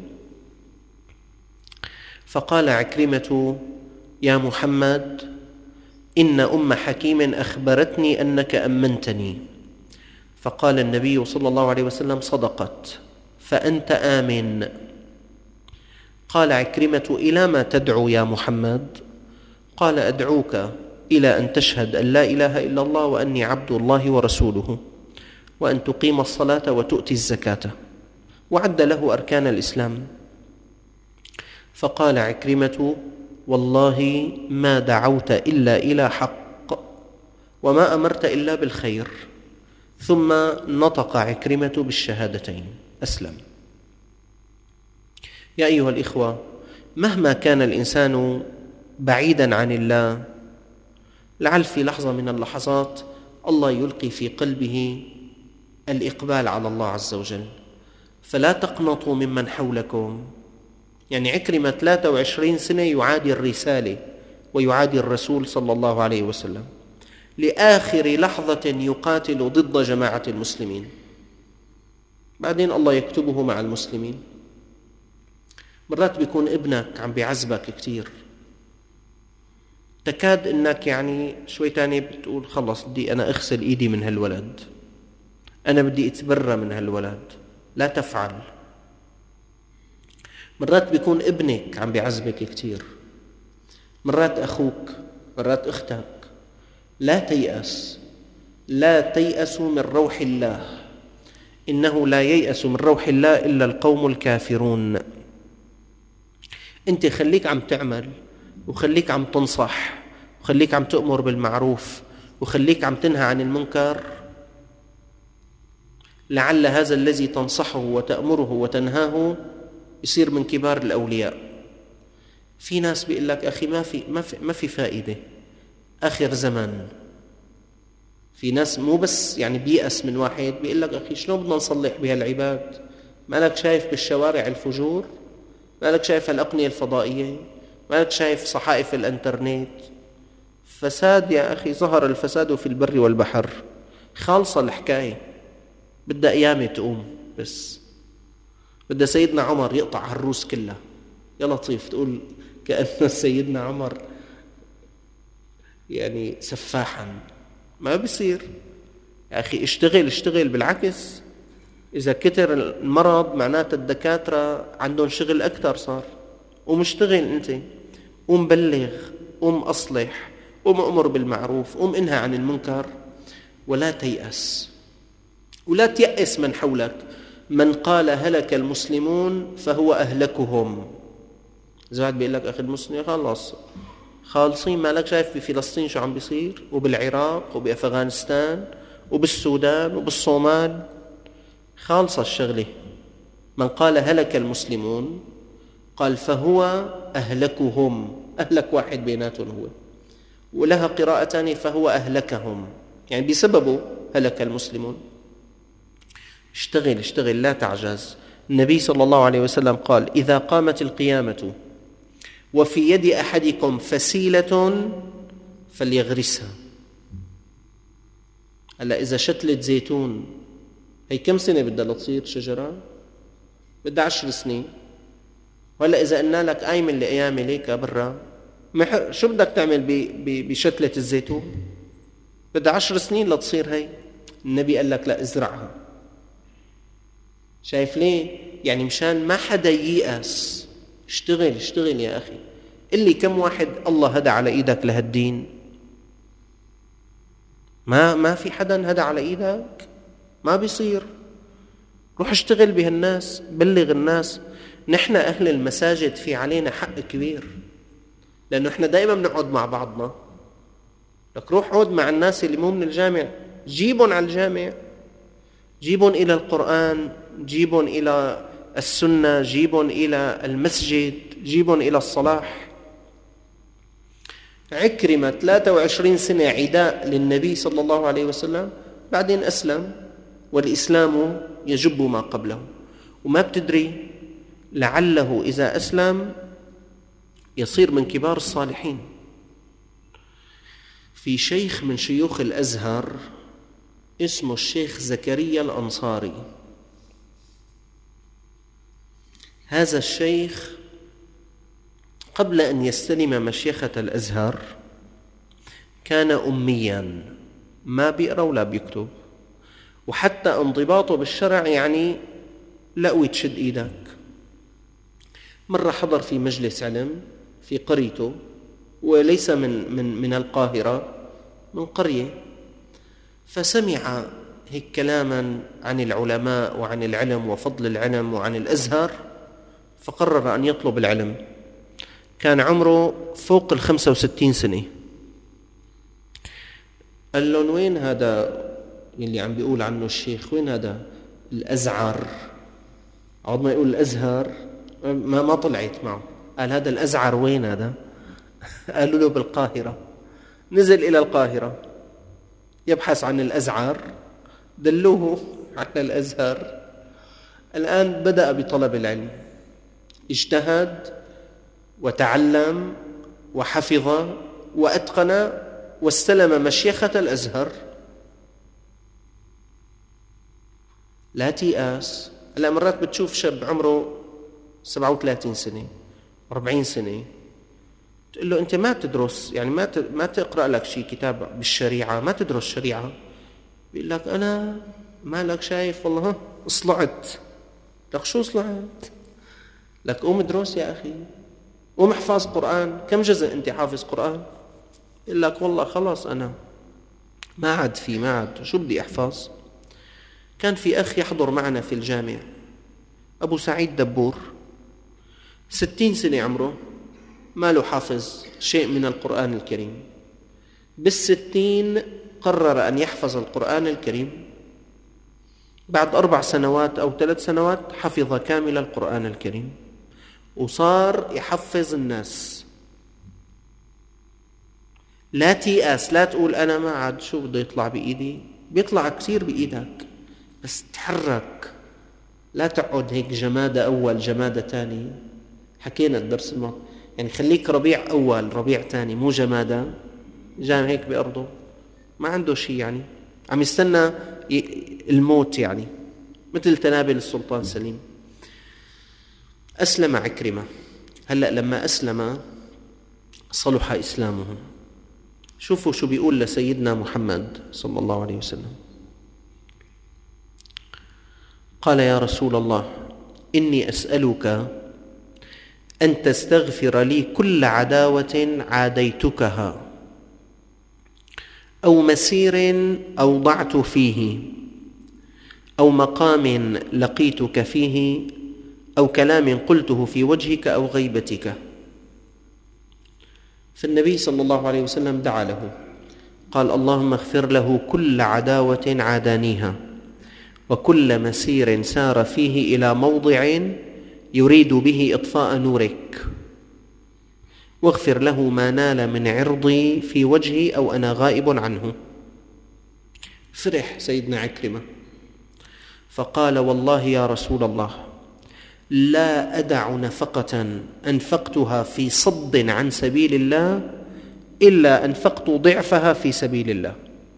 فقال عكرمة: يا محمد، إن أم حكيم أخبرتني أنك أمنتني. فقال النبي صلى الله عليه وسلم: صدقت، فأنت آمن. قال عكرمة: إلى ما تدعو يا محمد؟ قال: أدعوك إلى أن تشهد أن لا إله إلا الله وأني عبد الله ورسوله، وأن تقيم الصلاة وتؤتي الزكاة. وعد له أركان الإسلام. فقال عكرمة: والله ما دعوت إلا إلى حق، وما أمرت إلا بالخير. ثم نطق عكرمة بالشهادتين، أسلم. يا أيها الإخوة، مهما كان الإنسان بعيدا عن الله، لعل في لحظة من اللحظات الله يلقي في قلبه الإقبال على الله عز وجل. فلا تقنطوا ممن حولكم. يعني عكرمة 23 سنة يعادي الرسالة ويعادي الرسول صلى الله عليه وسلم، لآخر لحظة يقاتل ضد جماعة المسلمين، بعدين الله يكتبه مع المسلمين. مرات بيكون ابنك عم بيعذبك كتير، تكاد انك يعني شوي تاني بتقول خلص بدي انا اغسل ايدي من هالولد، انا بدي اتبرى من هالولد. لا تفعل. مرات بيكون ابنك عم بيعذبك كتير، مرات اخوك، مرات اختك. لا تيأس، لا تيأسوا من روح الله، إنه لا ييأس من روح الله إلا القوم الكافرون. أنت خليك عم تعمل، وخليك عم تنصح، وخليك عم تأمر بالمعروف، وخليك عم تنهى عن المنكر، لعل هذا الذي تنصحه وتأمره وتنهاه يصير من كبار الأولياء. في ناس بيقول لك أخي ما في فائدة، آخر زمن. في ناس مو بس يعني بيأس من واحد، بيقول لك أخي شلون بدنا نصلح بهالعباد؟ مالك شايف بالشوارع الفجور؟ مالك شايف الأقنية الفضائية؟ مالك شايف صحائف الانترنت؟ فساد يا أخي، ظهر الفساد في البر والبحر. خالصة الحكاية، بدها أيام تقوم، بس بدها سيدنا عمر يقطع هالروس كلها. يا لطيف تقول كأن سيدنا عمر يعني سفاحا، ما بيصير يا أخي. اشتغل بالعكس. إذا كتر المرض معناته الدكاترة عندهم شغل أكثر صار. ومشتغل أنت، ومبلغ، ومأصلح، ومأمر بالمعروف، ومنهى عن المنكر. ولا تيأس، ولا تيأس من حولك. من قال هلك المسلمون فهو أهلكهم. إذا واحد بيقول لك أخي المسلمين خلص خالصين، مالك شايف بفلسطين شو عم بيصير، وبالعراق، وبأفغانستان، وبالسودان، وبالصومال، خالصة الشغلة. من قال هلك المسلمون قال فهو أهلكهم. أهلك واحد بيناتهم هو. ولها قراءة ثانية فهو أهلكهم، يعني بسببه هلك المسلمون. اشتغل لا تعجز. النبي صلى الله عليه وسلم قال إذا قامت القيامة وفي يد أحدكم فسيلة فليغرسها. هلا إذا شتلة زيتون هي كم سنة بدها لتصير شجرة؟ بدها 10 سنين. وهلا إذا قلنا لك قايم الأيام ليك برا، شو بدك تعمل بشتلة الزيتون؟ بدها 10 سنين لتصير هي. النبي قال لك لا، ازرعها. شايف ليه؟ يعني مشان ما حدا ييأس. اشتغل يا أخي. اللي كم واحد الله هدى على إيدك لهالدين؟ ما في حدا هدى على إيدك، ما بيصير. روح اشتغل بهالناس، بلغ الناس. نحن أهل المساجد في علينا حق كبير، لأنه إحنا دائما بنقعد مع بعضنا. لك روح عود مع الناس اللي مو من الجامع، جيبهم على الجامع، جيبهم إلى القرآن، جيبهم إلى السنة، جيبهم إلى المسجد، جيبهم إلى الصلاح. عكرمة 23 سنة عداء للنبي صلى الله عليه وسلم، بعدين أسلم، والإسلام يجب ما قبله. وما بتدري لعله إذا أسلم يصير من كبار الصالحين. في شيخ من شيوخ الأزهر اسمه الشيخ زكريا الأنصاري. هذا الشيخ قبل أن يستلم مشيخة الأزهر كان أمياً، ما بيقرأ ولا بيكتب، وحتى انضباطه بالشرع يعني لقوي تشد إيدك. مرة حضر في مجلس علم في قريته، وليس من القاهرة، من قرية، فسمع هيك كلاما عن العلماء وعن العلم وفضل العلم وعن الأزهر، فقرر أن يطلب العلم. كان عمره فوق 65 سنة. قال لهم وين هذا اللي عم بيقول عنه الشيخ؟ وين هذا الأزعر؟ عوض ما يقول الأزهر ما طلعت معه. قال هذا الأزعر وين هذا؟ قالوا له بالقاهرة. نزل إلى القاهرة يبحث عن الأزعر، دلوه على الأزهر. الآن بدأ بطلب العلم، اجتهد وتعلم وحفظ وأتقن واستلم مشيخة الأزهر. لا تيأس. هلا مرات بتشوف شاب عمره 37 سنة 40 سنة، تقول له أنت ما تدرس، يعني ما تقرأ لك شيء كتاب بالشريعة، ما تدرس شريعة. بيقول لك أنا ما لك شايف والله اصلعت. لك شو اصلعت؟ لك قوم ادرس يا أخي، قوم احفظ قرآن. كم جزء أنت حافظ قرآن؟ يقول لك والله خلاص أنا ما عاد شو بدي أحفظ. كان في أخ يحضر معنا في الجامع، أبو سعيد دبور، 60 سنة عمره، ما له حافظ شيء من القرآن الكريم. بال60 قرر أن يحفظ القرآن الكريم. بعد 4 سنوات أو 3 سنوات حفظ كامل القرآن الكريم وصار يحفظ الناس. لا تيأس، لا تقول أنا ما عاد شو بده يطلع بإيدي. بيطلع كثير بإيدك، بس تحرك. لا تقعد هيك جمادة أول جمادة تاني. حكينا الدرس الماضي، يعني خليك ربيع أول ربيع تاني، مو جمادة جام هيك بأرضه ما عنده شيء، يعني عم يستنى الموت، يعني مثل تنابل السلطان سليم. أسلم عكرمة. هلأ لما أسلم صلح إسلامه. شوفوا شو بيقول لسيدنا محمد صلى الله عليه وسلم. قال يا رسول الله إني أسألك أن تستغفر لي كل عداوة عاديتكها أو مسير أوضعت فيه أو مقام لقيتك فيه أو كلام قلته في وجهك أو غيبتك. فالنبي صلى الله عليه وسلم دعا له، قال اللهم اغفر له كل عداوة عادانيها وكل مسير سار فيه إلى موضع يريد به إطفاء نورك، واغفر له ما نال من عرضي في وجهي أو أنا غائب عنه. فرح سيدنا عكرمة فقال والله يا رسول الله لا أدع نفقة أنفقتها في صد عن سبيل الله إلا أنفقت ضعفها في سبيل الله.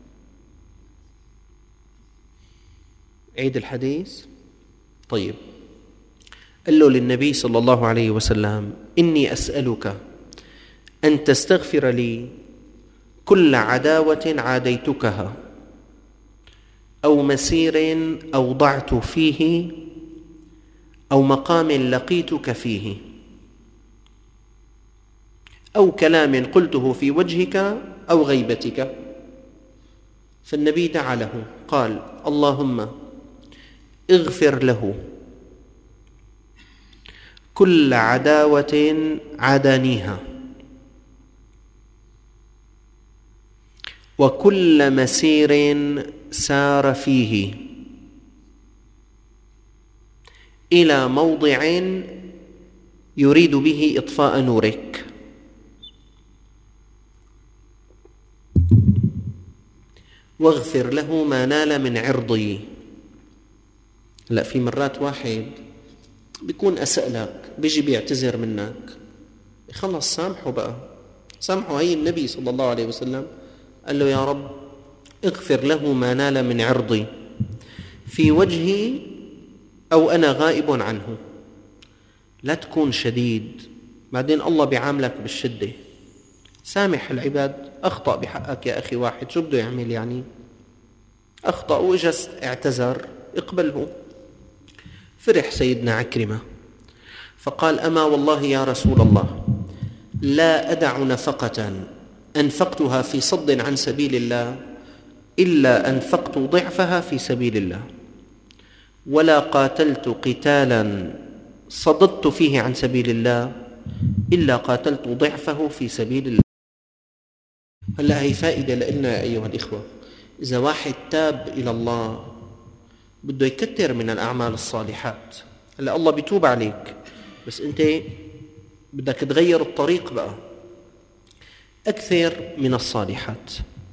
عيد الحديث. طيب، قال له للنبي صلى الله عليه وسلم إني أسألك أن تستغفر لي كل عداوة عاديتكها أو مسير أوضعت فيه أو مقام لقيتك فيه أو كلام قلته في وجهك أو غيبتك. فالنبي دعا له قال اللهم اغفر له كل عداوة عادانيها وكل مسير سار فيه إلى موضع يريد به إطفاء نورك، واغفر له ما نال من عرضي. لا، في مرات واحد بيكون أسأل لك، بيجي بيعتذر منك، خلص سامحه بقى، سامحه. هي النبي صلى الله عليه وسلم قال له يا رب اغفر له ما نال من عرضي في وجهي أو أنا غائب عنه. لا تكون شديد، بعدين الله بيعاملك بالشدة. سامح العباد. أخطأ بحقك يا أخي واحد، شو بده يعمل يعني؟ أخطأ وإجس اعتذر، اقبله. فرح سيدنا عكرمة فقال أما والله يا رسول الله لا أدع نفقة أنفقتها في صد عن سبيل الله إلا أنفقت ضعفها في سبيل الله، ولا قاتلت قتالا صددت فيه عن سبيل الله إلا قاتلت ضعفه في سبيل الله. هلأ هي فائدة لنا أيها الإخوة. إذا واحد تاب إلى الله بده يكتر من الأعمال الصالحات. هلأ الله بيتوب عليك، بس أنت بدك تغير الطريق بقى. أكثر من الصالحات.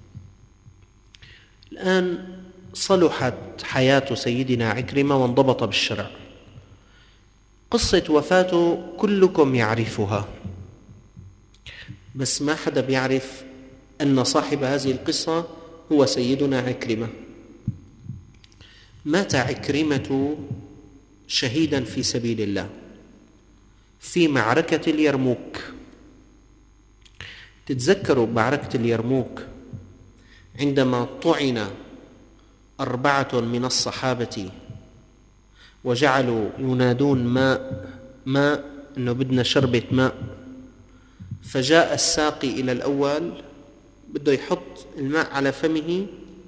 الآن صلحت حياة سيدنا عكرمة وانضبط بالشرع. قصة وفاته كلكم يعرفها، بس ما حدا بيعرف أن صاحب هذه القصة هو سيدنا عكرمة. مات عكرمة شهيدا في سبيل الله في معركة اليرموك. تتذكروا معركة اليرموك عندما طعن 4 من الصحابة وجعلوا ينادون ماء إنه بدنا شربة ماء، فجاء الساقي إلى الأول بده يحط الماء على فمه،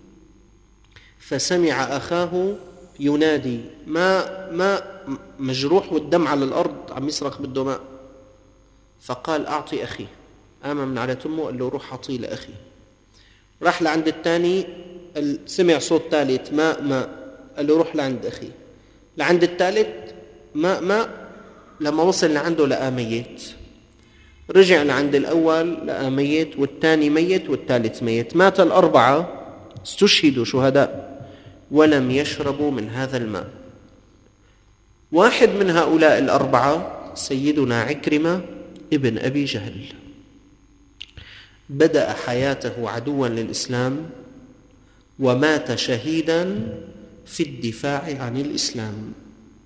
فسمع أخاه ينادي ماء مجروح والدم على الأرض عم يصرخ بده ماء، فقال أعطي أخي. قام من على تمه قال له روح أعطيه لأخي. راح لعند الثاني سمع صوت ثالث ماء قال له روح لعند أخي. لعند الثالث ماء لما وصل لعنده لقى ميت. رجع لعند الأول لقى ميت، والثاني ميت، والثالث ميت. مات 4 استشهدوا شهداء ولم يشربوا من هذا الماء. واحد من هؤلاء 4 سيدنا عكرمة ابن أبي جهل، بدأ حياته عدوا للإسلام ومات شهيدا في الدفاع عن الإسلام.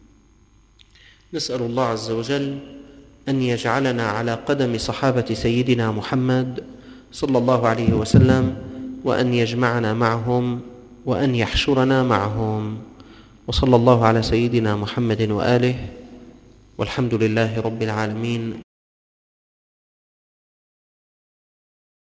نسأل الله عز وجل أن يجعلنا على قدم صحابة سيدنا محمد صلى الله عليه وسلم، وأن يجمعنا معهم وأن يحشرنا معهم. وصلى الله على سيدنا محمد وآله، والحمد لله رب العالمين.